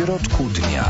środku dnia.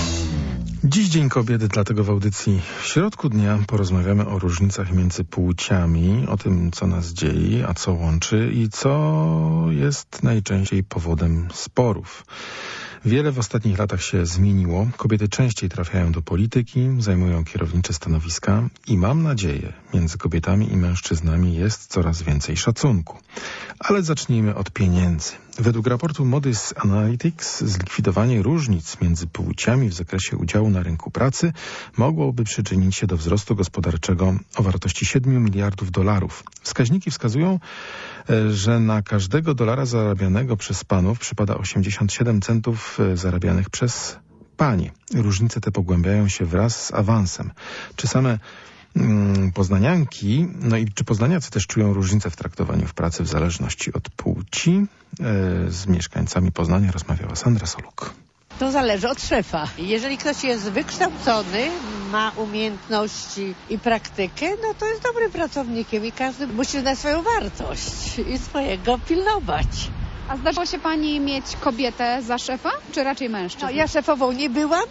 Dziś Dzień Kobiet, dlatego w audycji w środku dnia porozmawiamy o różnicach między płciami, o tym, co nas dzieli, a co łączy i co jest najczęściej powodem sporów. Wiele w ostatnich latach się zmieniło. Kobiety częściej trafiają do polityki, zajmują kierownicze stanowiska i mam nadzieję, między kobietami i mężczyznami jest coraz więcej szacunku. Ale zacznijmy od pieniędzy. Według raportu Modis Analytics zlikwidowanie różnic między płciami w zakresie udziału na rynku pracy mogłoby przyczynić się do wzrostu gospodarczego o wartości $7 miliardów. Wskaźniki wskazują, że na każdego dolara zarabianego przez panów przypada 87 centów zarabianych przez panie. Różnice te pogłębiają się wraz z awansem. Czy same poznanianki, czy poznaniacy też czują różnice w traktowaniu w pracy w zależności od płci? Z mieszkańcami Poznania rozmawiała Sandra Soluk. To zależy od szefa. Jeżeli ktoś jest wykształcony, ma umiejętności i praktykę, no to jest dobrym pracownikiem i każdy musi znać swoją wartość i swojego pilnować. A zdarzyło się pani mieć kobietę za szefa, czy raczej mężczyznę? No, ja szefową nie byłam,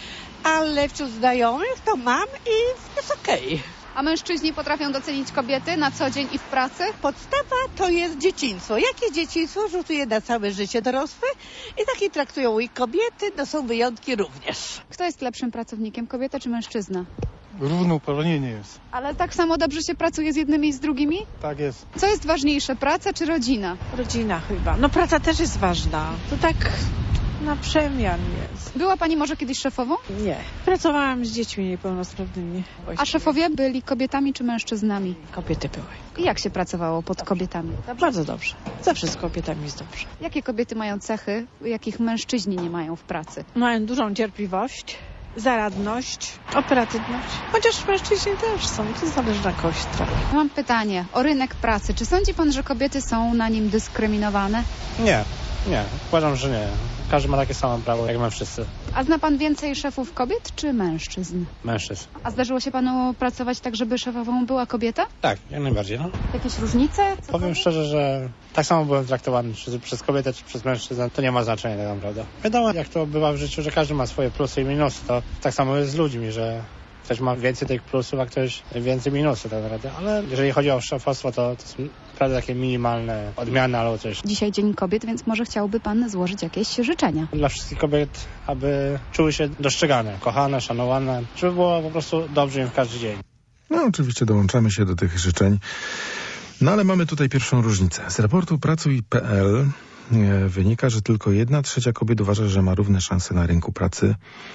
ale wśród znajomych to mam i jest okej. A mężczyźni potrafią docenić kobiety na co dzień i w pracy? Podstawa to jest dzieciństwo. Jakie dzieciństwo rzutuje na całe życie dorosłe i takie traktują i kobiety, no są wyjątki również. Kto jest lepszym pracownikiem, kobieta czy mężczyzna? Równouprawnienie jest. Ale tak samo dobrze się pracuje z jednymi i z drugimi? Tak jest. Co jest ważniejsze, praca czy rodzina? Rodzina chyba. No praca też jest ważna. To tak na przemian jest. Była pani może kiedyś szefową? Nie. Pracowałam z dziećmi niepełnosprawnymi. A szefowie byli kobietami czy mężczyznami? Kobiety były. I jak się pracowało pod kobietami? Bardzo dobrze. Zawsze z kobietami jest dobrze. Jakie kobiety mają cechy, jakich mężczyźni nie mają w pracy? Mają dużą cierpliwość, zaradność, operatywność. Chociaż mężczyźni też są. To zależy na kogoś trochę. Mam pytanie o rynek pracy. Czy sądzi pan, że kobiety są na nim dyskryminowane? Nie. Uważam, że nie. Każdy ma takie samo prawo jak my wszyscy. A zna pan więcej szefów kobiet czy mężczyzn? Mężczyzn. A zdarzyło się panu pracować tak, żeby szefową była kobieta? Tak, jak najbardziej. No. Jakieś różnice? Powiem szczerze, że tak samo byłem traktowany czy przez kobietę, czy przez mężczyznę. To nie ma znaczenia tak naprawdę. Wiadomo, jak to bywa w życiu, że każdy ma swoje plusy i minusy. To tak samo jest z ludźmi, że ktoś ma więcej tych plusów, a ktoś więcej minusów tak naprawdę. Ale jeżeli chodzi o szefostwo, to są naprawdę takie minimalne odmiany albo coś. Dzisiaj Dzień Kobiet, więc może chciałby pan złożyć jakieś życzenia. Dla wszystkich kobiet, aby czuły się dostrzegane, kochane, szanowane, żeby było po prostu dobrze im w każdy dzień. No oczywiście dołączamy się do tych życzeń. No ale mamy tutaj pierwszą różnicę. Z raportu Pracuj.pl wynika, że tylko 1/3 kobiet uważa, że ma równe szanse na rynku pracy.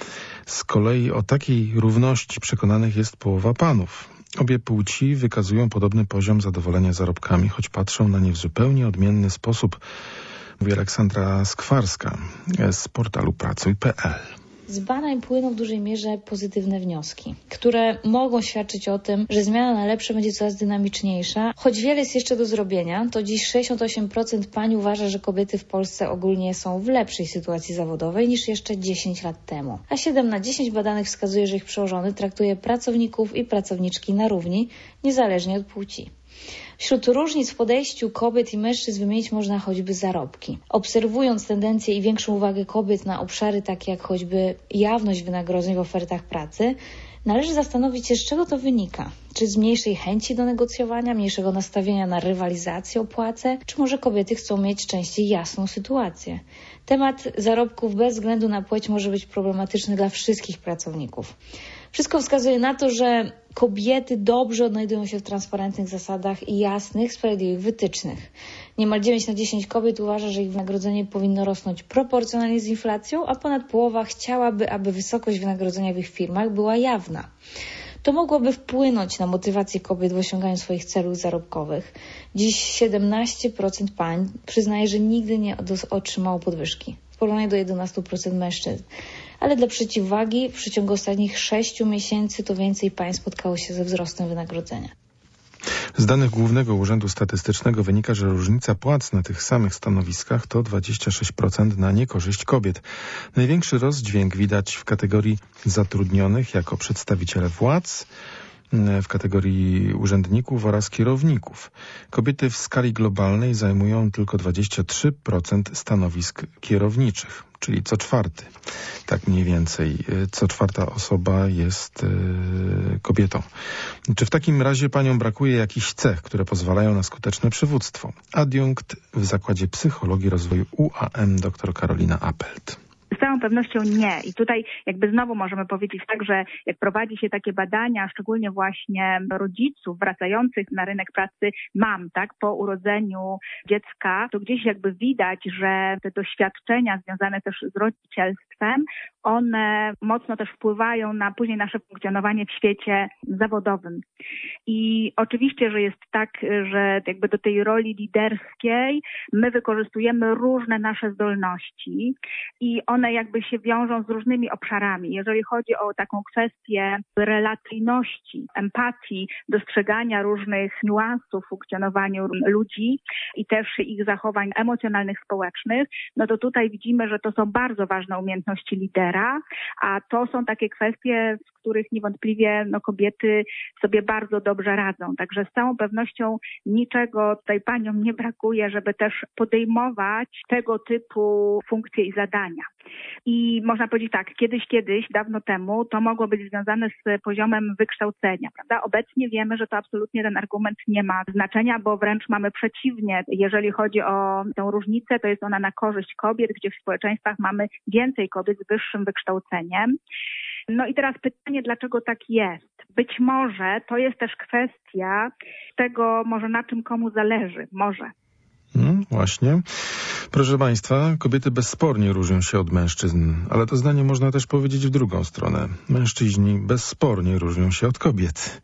Z kolei o takiej równości przekonanych jest połowa panów. Obie płci wykazują podobny poziom zadowolenia zarobkami, choć patrzą na nie w zupełnie odmienny sposób, mówi Aleksandra Skwarska z portalu Pracuj.pl. Z badań płyną w dużej mierze pozytywne wnioski, które mogą świadczyć o tym, że zmiana na lepsze będzie coraz dynamiczniejsza. Choć wiele jest jeszcze do zrobienia, to dziś 68% pań uważa, że kobiety w Polsce ogólnie są w lepszej sytuacji zawodowej niż jeszcze 10 lat temu. A 7 na 10 badanych wskazuje, że ich przełożony traktuje pracowników i pracowniczki na równi, niezależnie od płci. Wśród różnic w podejściu kobiet i mężczyzn wymienić można choćby zarobki. Obserwując tendencje i większą uwagę kobiet na obszary takie jak choćby jawność wynagrodzeń w ofertach pracy, należy zastanowić się, z czego to wynika. Czy z mniejszej chęci do negocjowania, mniejszego nastawienia na rywalizację o płacę, czy może kobiety chcą mieć częściej jasną sytuację. Temat zarobków bez względu na płeć może być problematyczny dla wszystkich pracowników. Wszystko wskazuje na to, że kobiety dobrze odnajdują się w transparentnych zasadach i jasnych, sprawiedliwych wytycznych. Niemal 9 na 10 kobiet uważa, że ich wynagrodzenie powinno rosnąć proporcjonalnie z inflacją, a ponad połowa chciałaby, aby wysokość wynagrodzenia w ich firmach była jawna. To mogłoby wpłynąć na motywację kobiet w osiąganiu swoich celów zarobkowych. Dziś 17% pań przyznaje, że nigdy nie otrzymało podwyżki, w porównaniu do 11% mężczyzn. Ale dla przeciwwagi w przeciągu ostatnich 6 miesięcy to więcej pań spotkało się ze wzrostem wynagrodzenia. Z danych Głównego Urzędu Statystycznego wynika, że różnica płac na tych samych stanowiskach to 26% na niekorzyść kobiet. Największy rozdźwięk widać w kategorii zatrudnionych jako przedstawiciele władz, w kategorii urzędników oraz kierowników. Kobiety w skali globalnej zajmują tylko 23% stanowisk kierowniczych, czyli co czwarty. Tak mniej więcej. Co czwarta osoba jest kobietą. Czy w takim razie paniom brakuje jakichś cech, które pozwalają na skuteczne przywództwo? Adiunkt w Zakładzie Psychologii i Rozwoju UAM dr Karolina Appelt. Z całą pewnością nie. I tutaj jakby znowu możemy powiedzieć tak, że jak prowadzi się takie badania, szczególnie właśnie rodziców wracających na rynek pracy mam, tak, po urodzeniu dziecka, to gdzieś jakby widać, że te doświadczenia związane też z rodzicielstwem, one mocno też wpływają na później nasze funkcjonowanie w świecie zawodowym. I oczywiście, że jest tak, że jakby do tej roli liderskiej my wykorzystujemy różne nasze zdolności i one jakby się wiążą z różnymi obszarami. Jeżeli chodzi o taką kwestię relacyjności, empatii, dostrzegania różnych niuansów w funkcjonowaniu ludzi i też ich zachowań emocjonalnych, społecznych, no to tutaj widzimy, że to są bardzo ważne umiejętności lidera, a to są takie kwestie, w których niewątpliwie kobiety sobie bardzo dobrze radzą. Także z całą pewnością niczego tutaj paniom nie brakuje, żeby też podejmować tego typu funkcje i zadania. I można powiedzieć tak, kiedyś, dawno temu, to mogło być związane z poziomem wykształcenia, prawda? Obecnie wiemy, że to absolutnie ten argument nie ma znaczenia, bo wręcz mamy przeciwnie. Jeżeli chodzi o tę różnicę, to jest ona na korzyść kobiet, gdzie w społeczeństwach mamy więcej kobiet z wyższym wykształceniem. No i teraz pytanie, dlaczego tak jest? Być może to jest też kwestia tego, może na czym komu zależy, może. Właśnie. Proszę państwa, kobiety bezspornie różnią się od mężczyzn, ale to zdanie można też powiedzieć w drugą stronę. Mężczyźni bezspornie różnią się od kobiet.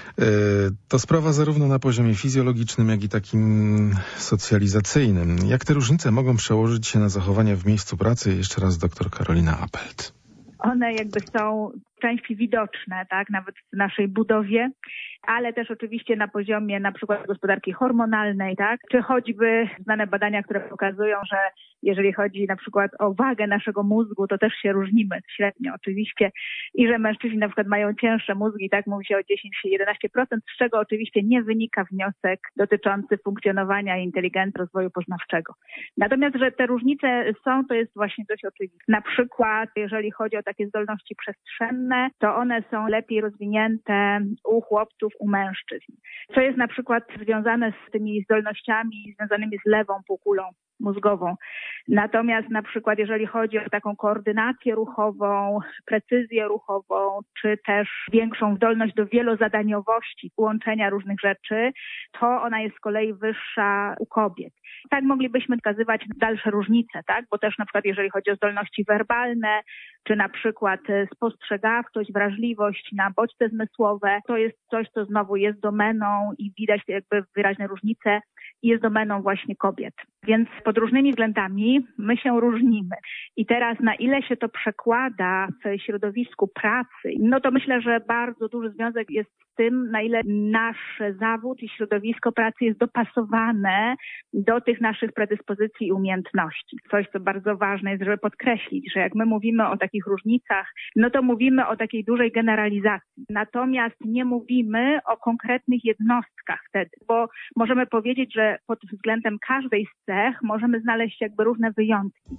To sprawa zarówno na poziomie fizjologicznym, jak i takim socjalizacyjnym. Jak te różnice mogą przełożyć się na zachowania w miejscu pracy? Jeszcze raz dr Karolina Appelt. One jakby są w części widoczne, tak, nawet w naszej budowie, ale też oczywiście na poziomie na przykład gospodarki hormonalnej, tak, czy choćby znane badania, które pokazują, że jeżeli chodzi na przykład o wagę naszego mózgu, to też się różnimy średnio oczywiście i że mężczyźni na przykład mają cięższe mózgi, tak, mówi się o 10-11%, z czego oczywiście nie wynika wniosek dotyczący funkcjonowania i inteligencji, rozwoju poznawczego. Natomiast, że te różnice są, to jest właśnie dość oczywiste. Na przykład, jeżeli chodzi o takie zdolności przestrzenne, to one są lepiej rozwinięte u chłopców, u mężczyzn. Co jest na przykład związane z tymi zdolnościami związanymi z lewą półkulą mózgową. Natomiast na przykład jeżeli chodzi o taką koordynację ruchową, precyzję ruchową, czy też większą zdolność do wielozadaniowości, łączenia różnych rzeczy, to ona jest z kolei wyższa u kobiet. Tak moglibyśmy wskazywać dalsze różnice, tak? Bo też na przykład jeżeli chodzi o zdolności werbalne, czy na przykład spostrzegawczość, wrażliwość na bodźce zmysłowe, to jest coś, co znowu jest domeną i widać jakby wyraźne różnice i jest domeną właśnie kobiet. Więc pod różnymi względami my się różnimy. I teraz na ile się to przekłada w środowisku pracy, no to myślę, że bardzo duży związek jest z tym, na ile nasz zawód i środowisko pracy jest dopasowane do tych naszych predyspozycji i umiejętności. Coś, co bardzo ważne jest, żeby podkreślić, że jak my mówimy o takich różnicach, no to mówimy o takiej dużej generalizacji. Natomiast nie mówimy o konkretnych jednostkach wtedy, bo możemy powiedzieć, że pod względem każdej z cech możemy znaleźć jakby różne wyjątki.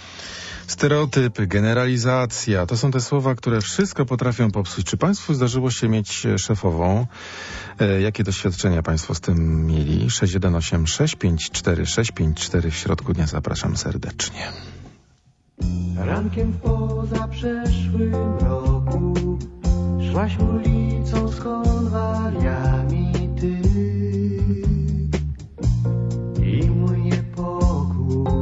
Stereotypy, generalizacja, to są te słowa, które wszystko potrafią popsuć. Czy państwu zdarzyło się mieć szefową? Jakie doświadczenia państwo z tym mieli? 618 654 654 w środku dnia zapraszam serdecznie. Rankiem w pozaprzeszłym roku szłaś ulicą z konwaliami ty i mój niepokój.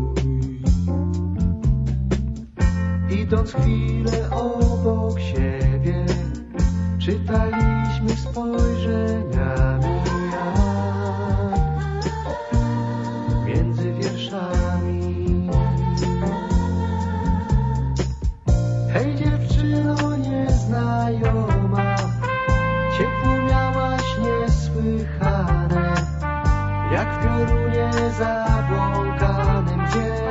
Idąc chwilę obok siebie, czytaliśmy spojrzeniami jak między wierszami. Hej dziewczyno nieznajoma, ciepło miałaś niesłychane, jak w piorunie zabłąkanym gdzieś.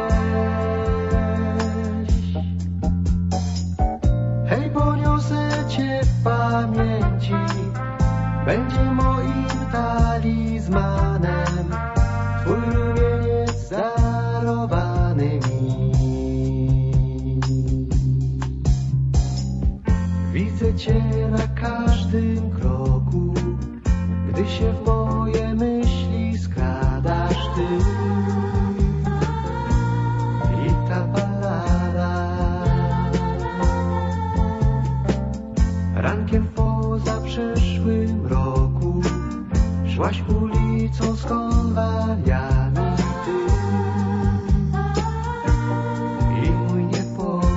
Hej, poniosę cię pamięci będzie moim talizmanem, twój rumieniec darowany mi. Widzę cię na każdym kroku, gdy się w moje myśli skradasz ty. I ta ballada rankiem po zaprzeszłym roku szłaś ulicą z konwaliami ty. I mój niepokój.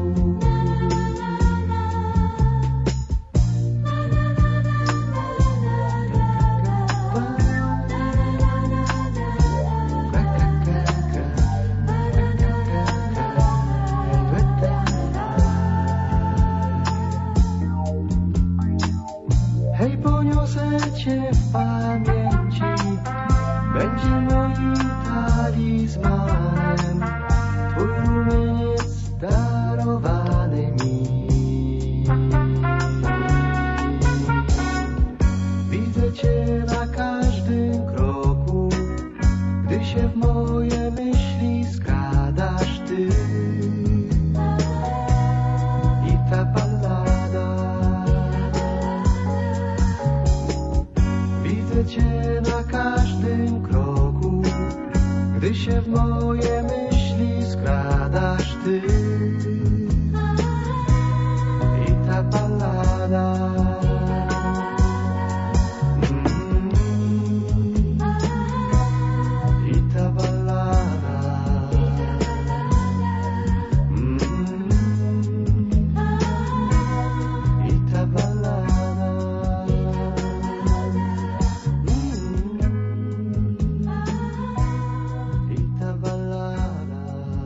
Hej, poniosę cię w pamięci, będzie moim talizmanem, twój rumieniec darowany mi. Widzę cię na każdym kroku, gdy się w moje myśli skradasz ty. I ta ballada widzę cię na każdym kroku, gdy się w moje myśli skradasz ty. I ta ballada i ta ballada i ta ballada. I ta ballada.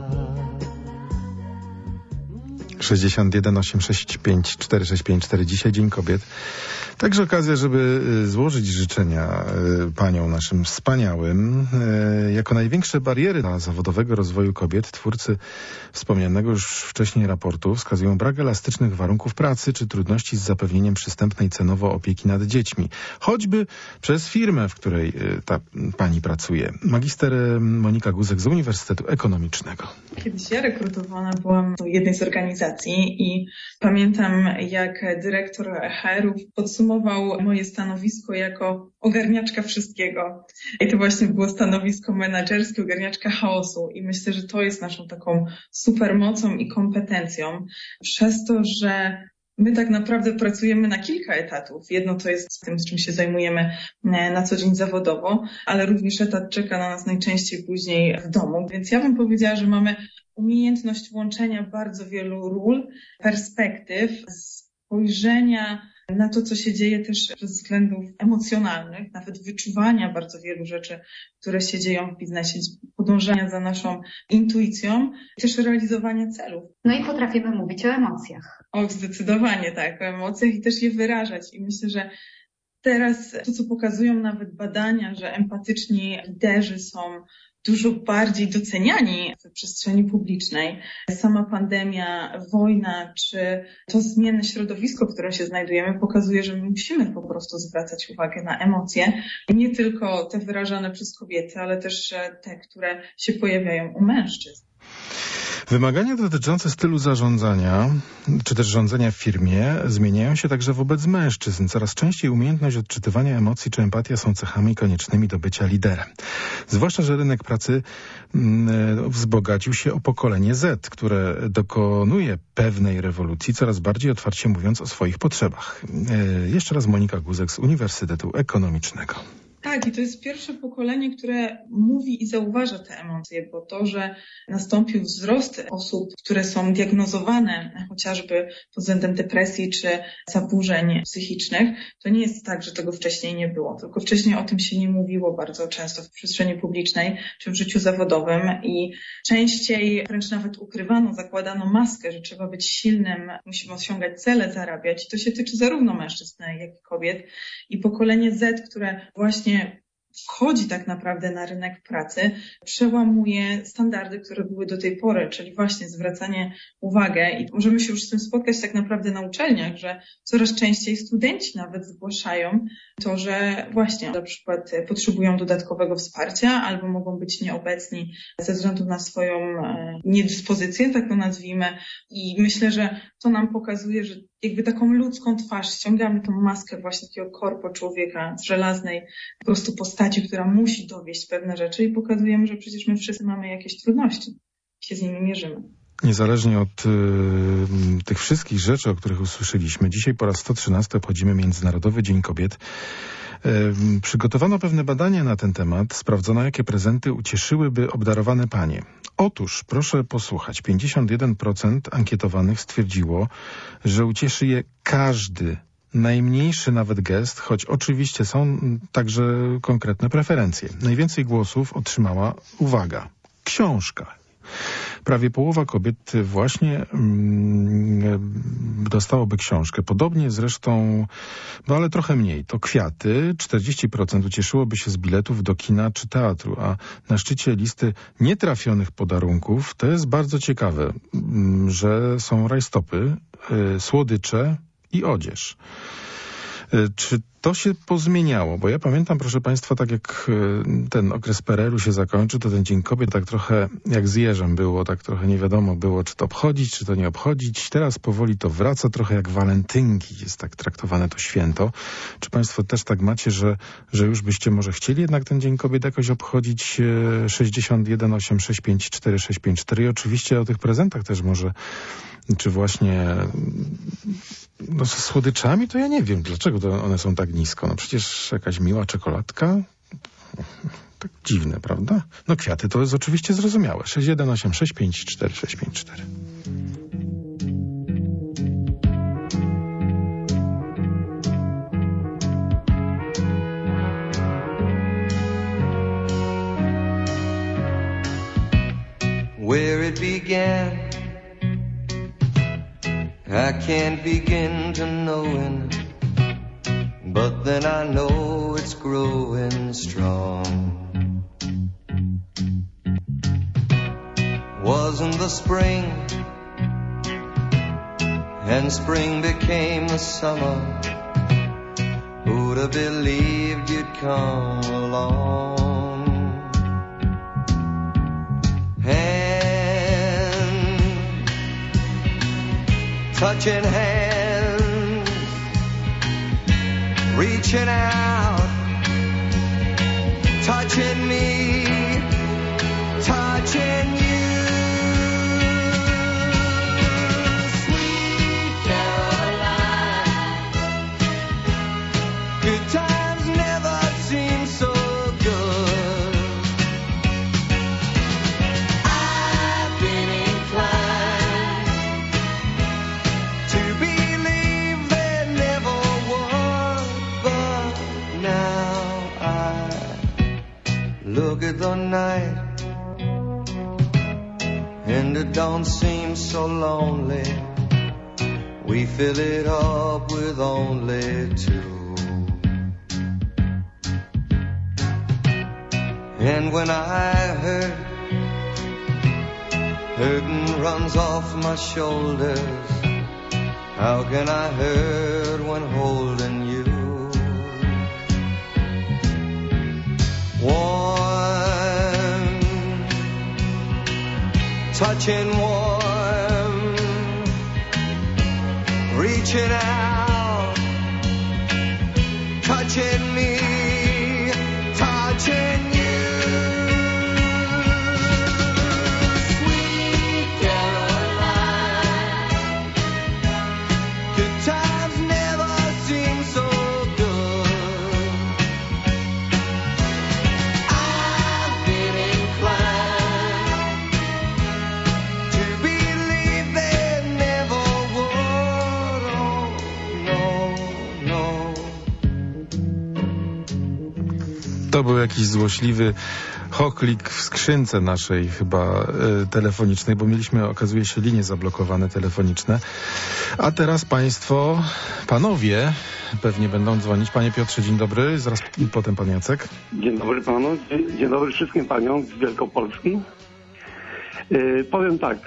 61 865 4654. Dzisiaj Dzień Kobiet. Także okazja, żeby złożyć życzenia paniom naszym wspaniałym. Jako największe bariery dla zawodowego rozwoju kobiet twórcy wspomnianego już wcześniej raportu wskazują brak elastycznych warunków pracy czy trudności z zapewnieniem przystępnej cenowo opieki nad dziećmi. Choćby przez firmę, w której ta pani pracuje. Magister Monika Guzek z Uniwersytetu Ekonomicznego. Kiedyś ja rekrutowana byłam do jednej z organizacji i pamiętam, jak dyrektor HR-ów podsumował moje stanowisko jako ogarniaczka wszystkiego. I to właśnie było stanowisko menedżerskie, ogarniaczka chaosu. I myślę, że to jest naszą taką supermocą i kompetencją. Przez to, że my tak naprawdę pracujemy na kilka etatów. Jedno to jest tym, z czym się zajmujemy na co dzień zawodowo, ale również etat czeka na nas najczęściej później w domu. Więc ja bym powiedziała, że mamy umiejętność łączenia bardzo wielu ról, perspektyw, spojrzenia na to, co się dzieje też ze względów emocjonalnych, nawet wyczuwania bardzo wielu rzeczy, które się dzieją w biznesie, podążania za naszą intuicją, też realizowania celów. No i potrafimy mówić o emocjach. O, zdecydowanie tak, o emocjach i też je wyrażać. I myślę, że teraz to, co pokazują nawet badania, że empatyczni liderzy są dużo bardziej doceniani w przestrzeni publicznej. Sama pandemia, wojna, czy to zmienne środowisko, w którym się znajdujemy, pokazuje, że my musimy po prostu zwracać uwagę na emocje. Nie tylko te wyrażane przez kobiety, ale też te, które się pojawiają u mężczyzn. Wymagania dotyczące stylu zarządzania, czy też rządzenia w firmie zmieniają się także wobec mężczyzn. Coraz częściej umiejętność odczytywania emocji czy empatia są cechami koniecznymi do bycia liderem. Zwłaszcza, że rynek pracy wzbogacił się o pokolenie Z, które dokonuje pewnej rewolucji, coraz bardziej otwarcie mówiąc o swoich potrzebach. Jeszcze raz Monika Guzek z Uniwersytetu Ekonomicznego. Tak, i to jest pierwsze pokolenie, które mówi i zauważa te emocje, bo to, że nastąpił wzrost osób, które są diagnozowane chociażby pod względem depresji czy zaburzeń psychicznych, to nie jest tak, że tego wcześniej nie było, tylko wcześniej o tym się nie mówiło bardzo często w przestrzeni publicznej czy w życiu zawodowym i częściej wręcz nawet ukrywano, zakładano maskę, że trzeba być silnym, musimy osiągać cele, zarabiać. To się tyczy zarówno mężczyzn, jak i kobiet. I pokolenie Z, które właśnie wchodzi tak naprawdę na rynek pracy, przełamuje standardy, które były do tej pory, czyli właśnie zwracanie uwagi i możemy się już z tym spotkać tak naprawdę na uczelniach, że coraz częściej studenci nawet zgłaszają to, że właśnie na przykład potrzebują dodatkowego wsparcia albo mogą być nieobecni ze względu na swoją niedyspozycję, tak to nazwijmy. I myślę, że to nam pokazuje, że jakby taką ludzką twarz, ściągamy tą maskę właśnie takiego korpo człowieka z żelaznej po prostu postaci, która musi dowieść pewne rzeczy i pokazujemy, że przecież my wszyscy mamy jakieś trudności i się z nimi mierzymy. Niezależnie od tych wszystkich rzeczy, o których usłyszeliśmy, dzisiaj po raz 113 obchodzimy Międzynarodowy Dzień Kobiet. Przygotowano pewne badania na ten temat. Sprawdzono, jakie prezenty ucieszyłyby obdarowane panie. Otóż, proszę posłuchać, 51% ankietowanych stwierdziło, że ucieszy je każdy, najmniejszy nawet gest, choć oczywiście są także konkretne preferencje. Najwięcej głosów otrzymała, uwaga, książka. Prawie połowa kobiet właśnie dostałoby książkę. Podobnie zresztą, no ale trochę mniej, to kwiaty. 40% ucieszyłoby się z biletów do kina czy teatru, a na szczycie listy nietrafionych podarunków to jest bardzo ciekawe, że są rajstopy, słodycze i odzież. Czy to się pozmieniało? Bo ja pamiętam, proszę Państwa, tak jak ten okres PRL-u się zakończył, to ten Dzień Kobiet tak trochę jak z jeżem było, tak trochę nie wiadomo było, czy to obchodzić, czy to nie obchodzić. Teraz powoli to wraca, trochę jak walentynki jest tak traktowane to święto. Czy Państwo też tak macie, że już byście może chcieli jednak ten Dzień Kobiet jakoś obchodzić? 61 865 4654 i oczywiście o tych prezentach też może, czy właśnie no ze słodyczami, to ja nie wiem, dlaczego to one są tak nisko. No przecież jakaś miła czekoladka, tak dziwne, prawda? No kwiaty to jest oczywiście zrozumiałe. 618654654. Where it began, I can't begin to knowing, but then I know it's growing strong. Wasn't the spring, and spring became the summer. Who'd have believed you'd come along? Touching hands, reaching out, touching me, touching you. Sweet Caroline, good times never seem so good. I've been inclined to believe there never was, but now I look at the night and it don't seem so lonely. We fill it up with only two. And when I hurtin' runs off my shoulders, how can I hurt when holding you? Warm, touching warm, reaching out, touching me, touching you. Sweet Caroline, good times never seem so good. I've been inclined to believe there never would. Oh, no, no. To był jakiś złośliwy choklik w skrzynce naszej chyba telefonicznej, bo mieliśmy, okazuje się, linie zablokowane telefoniczne. A teraz państwo, panowie, pewnie będą dzwonić. Panie Piotrze, dzień dobry. Zaraz potem pan Jacek. Dzień dobry panu. Dzień dobry wszystkim paniom z Wielkopolski. Powiem tak,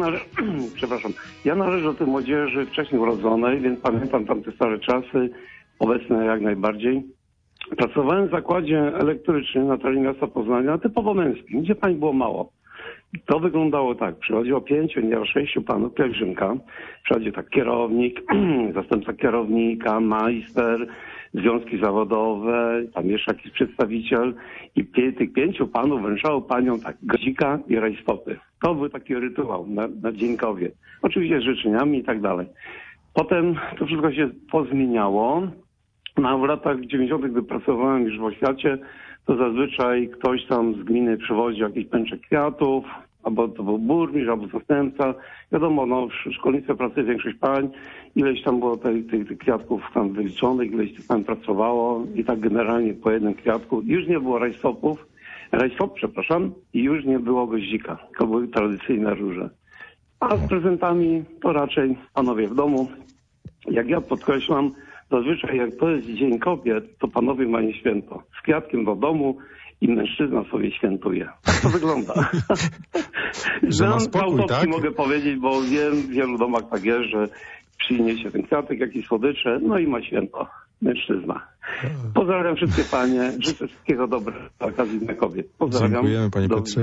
ja należę do tej młodzieży wcześniej urodzonej, więc pamiętam tamte stare czasy, obecne jak najbardziej. Pracowałem w zakładzie elektrycznym na terenie miasta Poznania, typowo męskim, gdzie pań było mało. To wyglądało tak, przychodziło 5, nieraz 6 panów, pielgrzymka, przychodzi tak kierownik, zastępca kierownika, majster, związki zawodowe, tam jeszcze jakiś przedstawiciel i tych 5 panów wręczało paniom tak gazika i rajstopy. To był taki rytuał na dziękowie. Oczywiście z życzeniami i tak dalej. Potem to wszystko się pozmieniało. No, w latach 90. gdy pracowałem już w oświacie, to zazwyczaj ktoś tam z gminy przywozi jakiś pęczek kwiatów, albo to był burmistrz, albo zastępca. Wiadomo, no w szkolnictwie pracuje większość pań, ileś tam było tych kwiatków tam wyliczonych, ileś tych pań pracowało i tak generalnie po jednym kwiatku. Już nie było rajstop, i już nie było goździka. To były tradycyjne róże. A z prezentami to raczej panowie w domu. Jak ja podkreślam, zazwyczaj jak to jest Dzień Kobiet, to panowie mają święto. Z kwiatkiem do domu i mężczyzna sobie świętuje. Tak to wygląda. Że ma spokój, tak? Mogę powiedzieć, bo wiem, w wielu domach tak jest, że przyniesie ten kwiatek, jakieś słodycze, no i ma święto. Mężczyzna. Pozdrawiam wszystkie panie. Życzę wszystkiego dobrego z okazji Dnia Kobiet. Pozdrawiam. Dziękujemy panie Piotrze.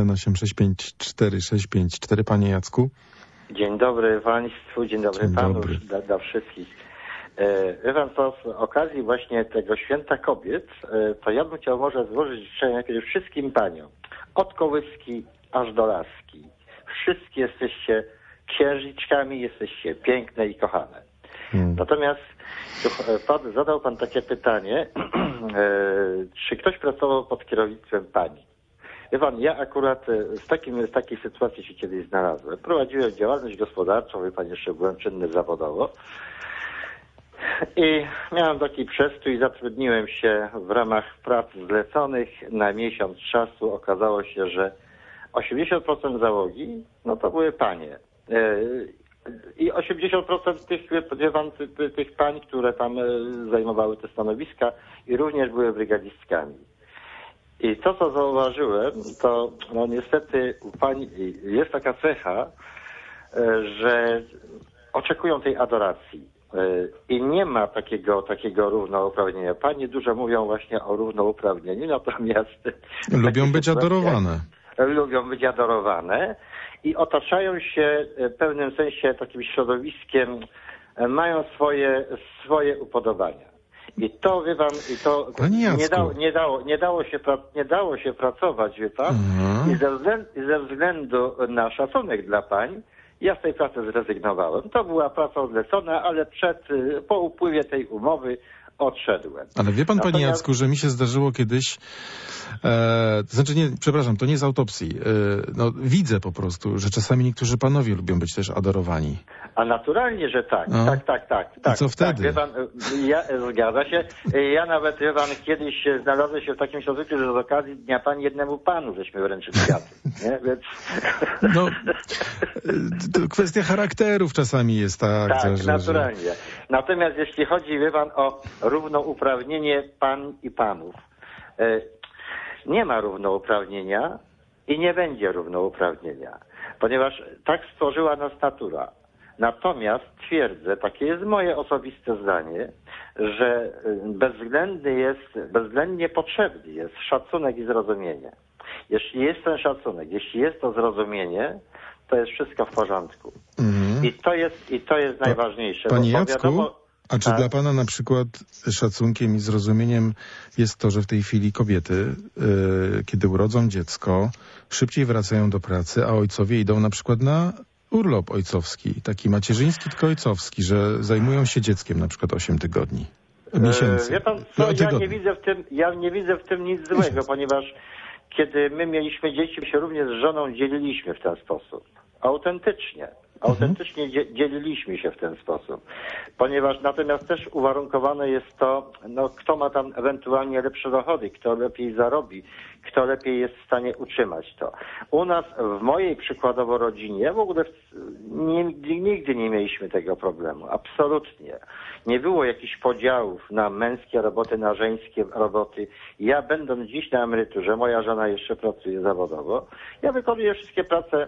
6186544. Panie Jacku. Dzień dobry państwu, dzień dobry panu, dla wszystkich. Wie pan co, z okazji właśnie tego Święta Kobiet, to ja bym chciał może złożyć życzenia najpierw wszystkim paniom. Od kołyski aż do laski. Wszystkie jesteście księżniczkami, jesteście piękne i kochane. Natomiast zadał pan takie pytanie, czy ktoś pracował pod kierownictwem pani? Wie pan, ja akurat w takiej sytuacji się kiedyś znalazłem. Prowadziłem działalność gospodarczą, wie pan, jeszcze byłem czynny zawodowo. I miałem taki przestój i zatrudniłem się w ramach prac zleconych na miesiąc czasu. Okazało się, że 80% załogi, no to były panie. I 80% tych pań, które tam zajmowały te stanowiska i również były brygadistkami. I to, co zauważyłem, to no niestety u pań jest taka cecha, że oczekują tej adoracji. I nie ma takiego równouprawnienia. Panie dużo mówią właśnie o równouprawnieniu, natomiast... Lubią być adorowane. Lubią być adorowane i otaczają się w pewnym sensie takim środowiskiem, mają swoje upodobania. I to, wie pan, nie dało się pracować, wie pan, i ze względu na szacunek dla pań, ja z tej pracy zrezygnowałem. To była praca zlecona, ale po upływie tej umowy odszedłem. Ale wie pan, panie Jacku, że mi się zdarzyło kiedyś, to nie z autopsji, widzę po prostu, że czasami niektórzy panowie lubią być też adorowani. A naturalnie, że tak. Tak. I co wtedy? Tak, wie pan, zgadza się. Ja nawet, wie pan, kiedyś znalazłem się w takim środowisku, że z okazji Dnia Pani jednemu panu żeśmy wręczyli kwiaty. Nie? Więc... to kwestia charakterów czasami jest tak. Tak, naturalnie. Natomiast jeśli chodzi, wie pan, o równouprawnienie pań i panów. Nie ma równouprawnienia i nie będzie równouprawnienia, ponieważ tak stworzyła nas natura. Natomiast twierdzę, takie jest moje osobiste zdanie, że bezwzględnie potrzebny jest szacunek i zrozumienie. Jeśli jest ten szacunek, jeśli jest to zrozumienie, to jest wszystko w porządku. I to jest najważniejsze. Panie Jacku, a czy dla pana na przykład szacunkiem i zrozumieniem jest to, że w tej chwili kobiety, kiedy urodzą dziecko, szybciej wracają do pracy, a ojcowie idą na przykład na urlop ojcowski, taki macierzyński, tylko ojcowski, że zajmują się dzieckiem na przykład 8 tygodni, miesięcy. Wie pan co, ja nie widzę w tym nic złego, ponieważ kiedy my mieliśmy dzieci, my się również z żoną dzieliliśmy w ten sposób. Autentycznie. Autentycznie dzieliliśmy się w ten sposób. Ponieważ natomiast też uwarunkowane jest to, kto ma tam ewentualnie lepsze dochody, kto lepiej zarobi, kto lepiej jest w stanie utrzymać to. U nas, w mojej przykładowo rodzinie, w ogóle nigdy nie mieliśmy tego problemu. Absolutnie. Nie było jakichś podziałów na męskie roboty, na żeńskie roboty. Ja będąc dziś na emeryturze, moja żona jeszcze pracuje zawodowo, ja wykonuję wszystkie prace,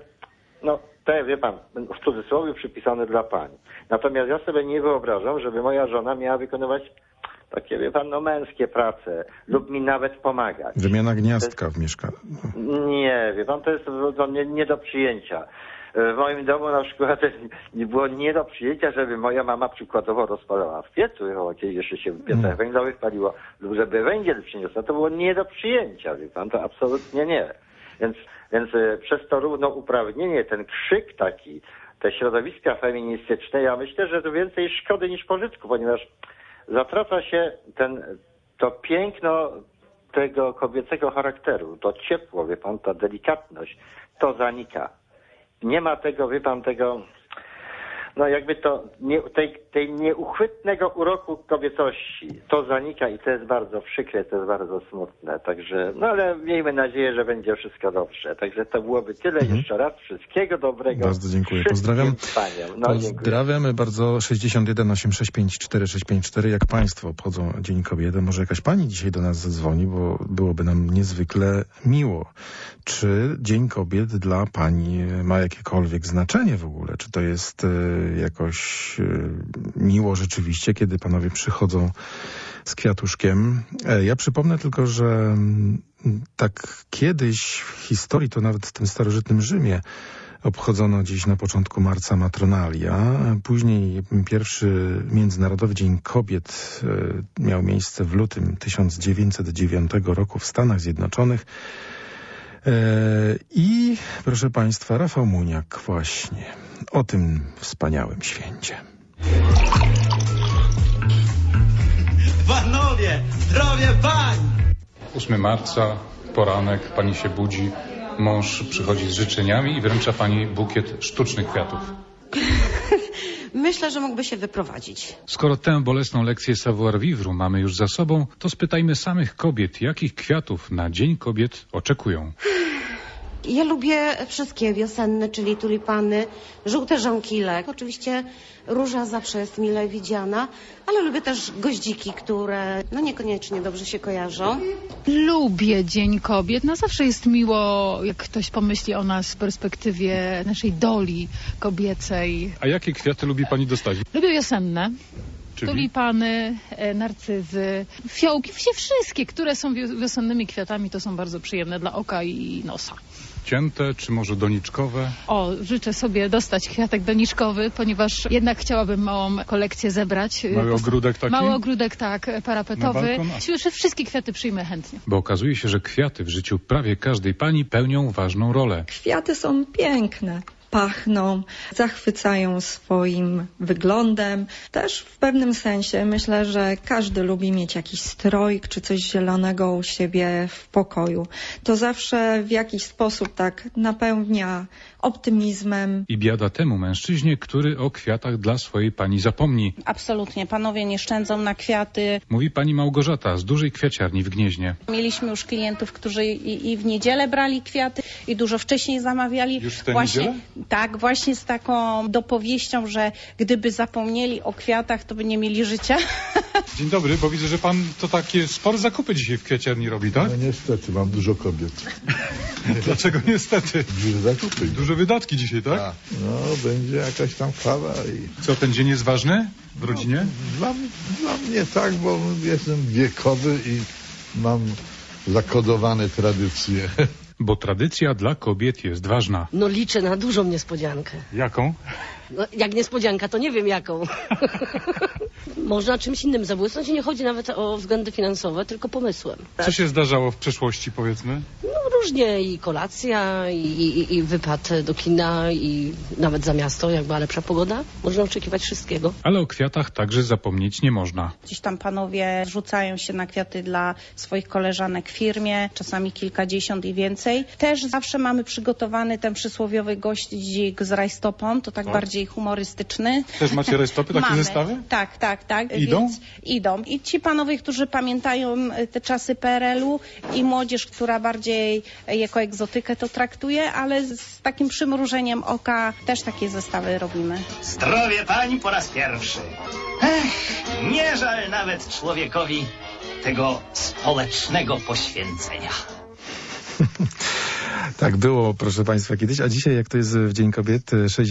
te, wie pan, w cudzysłowie przypisane dla pań. Natomiast ja sobie nie wyobrażam, żeby moja żona miała wykonywać takie, wie pan, męskie prace lub mi nawet pomagać. Wymiana gniazdka w mieszkaniu. Nie, wie pan, to jest nie do przyjęcia. W moim domu na przykład było nie do przyjęcia, żeby moja mama przykładowo rozpalała w piecu, kiedy jeszcze się w piecach węglowych paliło, lub żeby węgiel przyniosła. To było nie do przyjęcia, wie pan, to absolutnie nie. Więc przez to równouprawnienie, ten krzyk taki, te środowiska feministyczne, ja myślę, że to więcej szkody niż pożytku, ponieważ zatraca się to piękno tego kobiecego charakteru, to ciepło, wie pan, ta delikatność, to zanika. Nie ma tego, wie pan, tego, jakby to, tej nieuchwytnego uroku kobiecości. To zanika i to jest bardzo przykre, to jest bardzo smutne. Także, ale miejmy nadzieję, że będzie wszystko dobrze. Także to byłoby tyle. Jeszcze raz wszystkiego dobrego. Bardzo dziękuję. Pozdrawiam. Pozdrawiamy bardzo. 61 865 4654. Jak państwo obchodzą Dzień Kobiety? Może jakaś pani dzisiaj do nas zadzwoni, bo byłoby nam niezwykle miło. Czy Dzień Kobiet dla pani ma jakiekolwiek znaczenie w ogóle? Czy to jest jakoś miło rzeczywiście, kiedy panowie przychodzą z kwiatuszkiem? Ja przypomnę tylko, że tak kiedyś w historii, to nawet w tym starożytnym Rzymie, obchodzono gdzieś na początku marca Matronalia. Później pierwszy Międzynarodowy Dzień Kobiet miał miejsce w lutym 1909 roku w Stanach Zjednoczonych. I proszę państwa, Rafał Muniak właśnie o tym wspaniałym święcie. Panowie, zdrowie pań! 8 marca, poranek, pani się budzi, mąż przychodzi z życzeniami i wręcza pani bukiet sztucznych kwiatów. Myślę, że mógłby się wyprowadzić. Skoro tę bolesną lekcję savoir-vivre mamy już za sobą, to spytajmy samych kobiet, jakich kwiatów na Dzień Kobiet oczekują. Ja lubię wszystkie wiosenne, czyli tulipany, żółte żonkile. Oczywiście róża zawsze jest mile widziana, ale lubię też goździki, które niekoniecznie dobrze się kojarzą. Lubię Dzień Kobiet. Zawsze jest miło, jak ktoś pomyśli o nas w perspektywie naszej doli kobiecej. A jakie kwiaty lubi pani dostać? Lubię wiosenne. Czyli? Tulipany, narcyzy, fiołki, wszystkie, które są wiosennymi kwiatami, to są bardzo przyjemne dla oka i nosa. Cięte, czy może doniczkowe? Życzę sobie dostać kwiatek doniczkowy, ponieważ jednak chciałabym małą kolekcję zebrać. Mały ogródek taki? Mały ogródek, tak, parapetowy. Wszystkie kwiaty przyjmę chętnie. Bo okazuje się, że kwiaty w życiu prawie każdej pani pełnią ważną rolę. Kwiaty są piękne. Pachną, zachwycają swoim wyglądem. Też w pewnym sensie myślę, że każdy lubi mieć jakiś strojk czy coś zielonego u siebie w pokoju. To zawsze w jakiś sposób tak napełnia optymizmem. I biada temu mężczyźnie, który o kwiatach dla swojej pani zapomni. Absolutnie, panowie nie szczędzą na kwiaty. Mówi pani Małgorzata z dużej kwiaciarni w Gnieźnie. Mieliśmy już klientów, którzy i w niedzielę brali kwiaty i dużo wcześniej zamawiali. Już w tę niedzielę? Tak, właśnie z taką dopowieścią, że gdyby zapomnieli o kwiatach, to by nie mieli życia. Dzień dobry, bo widzę, że pan to takie spore zakupy dzisiaj w kwiaciarni robi, tak? No niestety, mam dużo kobiet. Dlaczego niestety? Duże zakupy. Duże wydatki dzisiaj, tak? A, będzie jakaś tam chwała i... Co, ten dzień jest ważny w rodzinie? Dla mnie tak, bo jestem wiekowy i mam zakodowane tradycje. Bo tradycja dla kobiet jest ważna. Liczę na dużą niespodziankę. Jaką? Jak niespodzianka, to nie wiem jaką. Można czymś innym zabłysnąć i nie chodzi nawet o względy finansowe, tylko pomysłem. Co się zdarzało w przeszłości, powiedzmy? różnie i kolacja, i wypad do kina, i nawet za miasto, jak była lepsza pogoda. Można oczekiwać wszystkiego. Ale o kwiatach także zapomnieć nie można. Gdzieś tam panowie rzucają się na kwiaty dla swoich koleżanek w firmie, czasami kilkadziesiąt i więcej. Też zawsze mamy przygotowany ten przysłowiowy goździk z rajstopą, to tak bardziej humorystyczny. Też macie rajstopy, takie zestawy? Tak. Idą? Więc idą. I ci panowie, którzy pamiętają te czasy PRL-u i młodzież, która bardziej jako egzotykę to traktuje, ale z takim przymrużeniem oka też takie zestawy robimy. Zdrowie pań po raz pierwszy. Nie żal nawet człowiekowi tego społecznego poświęcenia. Tak było, proszę Państwa, kiedyś. A dzisiaj, jak to jest w Dzień Kobiet,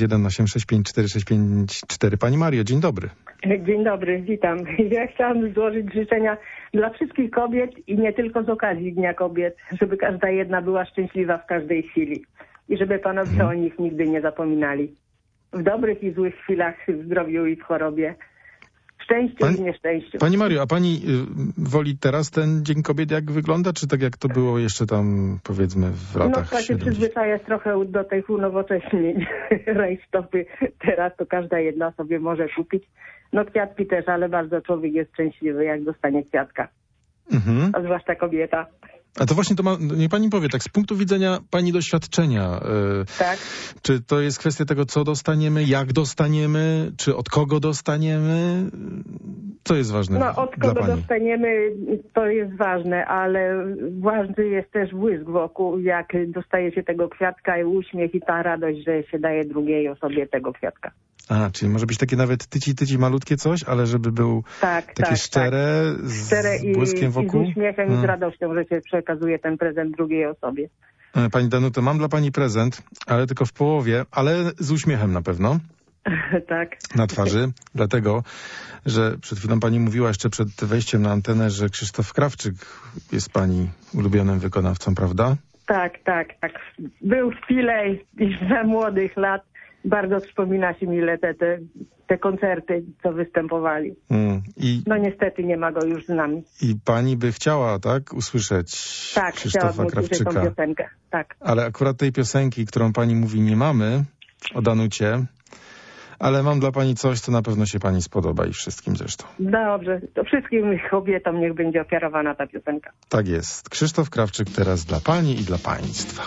618654654. Pani Mario, dzień dobry. Dzień dobry, witam. Ja chciałam złożyć życzenia dla wszystkich kobiet i nie tylko z okazji Dnia Kobiet, żeby każda jedna była szczęśliwa w każdej chwili i żeby panowie o nich nigdy nie zapominali. W dobrych i złych chwilach, w zdrowiu i w chorobie. Szczęściu i nieszczęściu. Pani Mario, a pani woli teraz ten Dzień Kobiet, jak wygląda, czy tak jak to było jeszcze tam, powiedzmy, w latach? No, się przyzwyczaja trochę do tych unowocześnień. Rajstopy teraz to każda jedna sobie może kupić. No kwiatki też, ale bardzo człowiek jest szczęśliwy, jak dostanie kwiatka. A zwłaszcza kobieta. A to właśnie, niech pani powie, tak z punktu widzenia pani doświadczenia, tak? Czy to jest kwestia tego, co dostaniemy, jak dostaniemy, czy od kogo dostaniemy? Co jest ważne No, od kogo dostaniemy, to jest ważne, ale ważny jest też błysk wokół, jak dostaje się tego kwiatka i uśmiech i ta radość, że się daje drugiej osobie tego kwiatka. A, czyli może być takie nawet tyci malutkie coś, ale żeby był takie szczere, z błyskiem wokół? I z uśmiechem i z radością, że się przekazuje ten prezent drugiej osobie. Pani Danuto, mam dla pani prezent, ale tylko w połowie, ale z uśmiechem na pewno. Tak. Na twarzy, dlatego, że przed chwilą pani mówiła jeszcze przed wejściem na antenę, że Krzysztof Krawczyk jest pani ulubionym wykonawcą, prawda? Tak. Był w Pile i za młodych lat. Bardzo wspomina się mile te koncerty, co występowali. No niestety nie ma go już z nami. I pani by chciała, tak, usłyszeć Krzysztofa Krawczyka. Tą piosenkę, tak. Ale akurat tej piosenki, którą pani mówi, nie mamy, o Danucie, ale mam dla pani coś, co na pewno się pani spodoba i wszystkim zresztą. Dobrze, to wszystkim kobietom niech będzie ofiarowana ta piosenka. Tak jest. Krzysztof Krawczyk teraz dla pani i dla państwa.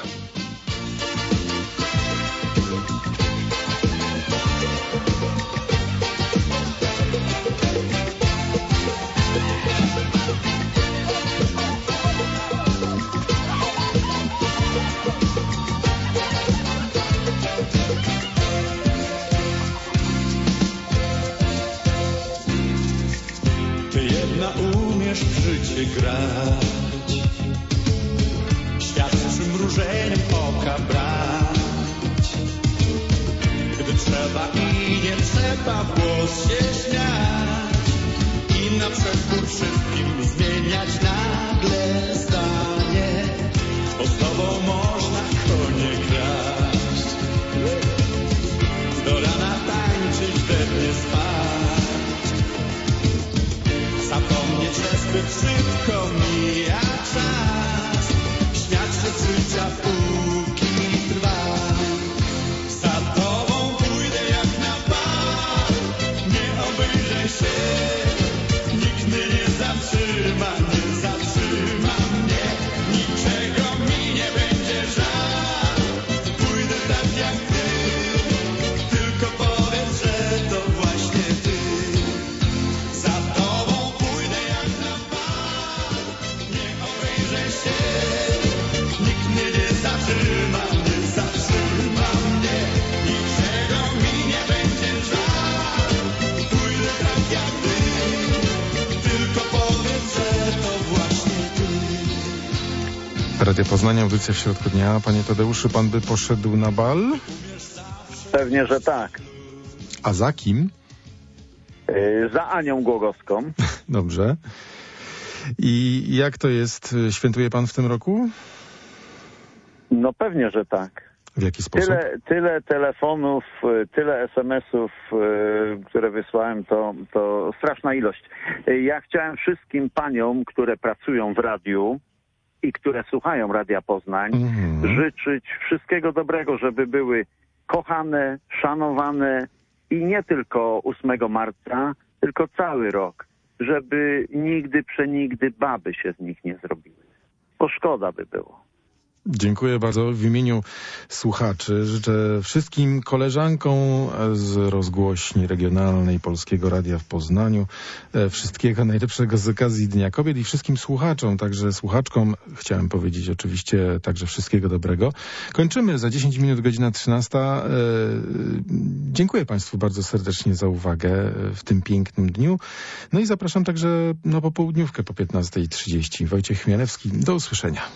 Umiesz w życie grać, świat z przymrużeniem oka brać. Gdy trzeba i nie trzeba w głos się śmiać i na przekór wszystkim zmieniać nagle zdanie, bo z tobą można konie kraść. Do rana tańczyć, we dnie spać, zapomnieć, że zbyt szybko mija czas, śmiać się z życia póki trwa. Za tobą pójdę jak na bal, nie obejrzę się, nikt mnie nie zatrzyma mnie, niczego mi nie będzie żal. Pójdę tak jak ty, tylko powiedz, że to właśnie ty. Za tobą pójdę jak na bal, nie obejrzę się, nikt mnie nie zatrzyma mnie, niczego mi nie będzie żal. Pójdę tak jak ty, tylko powiedz, że to właśnie ty. Radio Poznania, audycja w środku dnia. Panie Tadeuszu, pan by poszedł na bal? Pewnie, że tak. A za kim? Za Anią Głogowską. Dobrze. I jak to jest? Świętuje pan w tym roku? No pewnie, że tak. W jaki sposób? Tyle telefonów, tyle SMS-ów, które wysłałem, to straszna ilość. Ja chciałem wszystkim paniom, które pracują w radiu, i które słuchają Radia Poznań, życzyć wszystkiego dobrego, żeby były kochane, szanowane i nie tylko 8 marca, tylko cały rok, żeby nigdy, przenigdy baby się z nich nie zrobiły. Bo szkoda by było. Dziękuję bardzo. W imieniu słuchaczy życzę wszystkim koleżankom z rozgłośni regionalnej Polskiego Radia w Poznaniu wszystkiego najlepszego z okazji Dnia Kobiet i wszystkim słuchaczom, także słuchaczkom chciałem powiedzieć oczywiście także wszystkiego dobrego. Kończymy za 10 minut, godzina 13. Dziękuję Państwu bardzo serdecznie za uwagę w tym pięknym dniu. No i zapraszam także na popołudniówkę po 15:30. Wojciech Chmielewski. Do usłyszenia.